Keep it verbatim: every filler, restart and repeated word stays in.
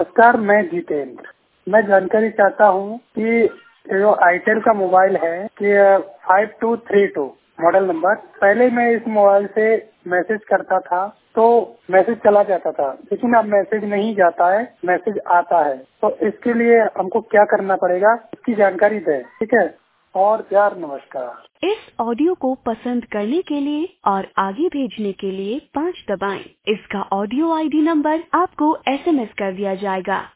नमस्कार, मैं जितेंद्र। मैं जानकारी चाहता हूँ कि जो आईटेल का मोबाइल है कि five two three two model number, पहले मैं इस मोबाइल से मैसेज करता था तो मैसेज चला जाता था, लेकिन अब मैसेज नहीं जाता है, मैसेज आता है। तो इसके लिए हमको क्या करना पड़ेगा, इसकी जानकारी दें। ठीक है, और प्यार नमस्कार। इस ऑडियो को पसंद करने के लिए और आगे भेजने के लिए पाँच दबाएं। इसका ऑडियो आईडी नंबर आपको एसएमएस कर दिया जाएगा।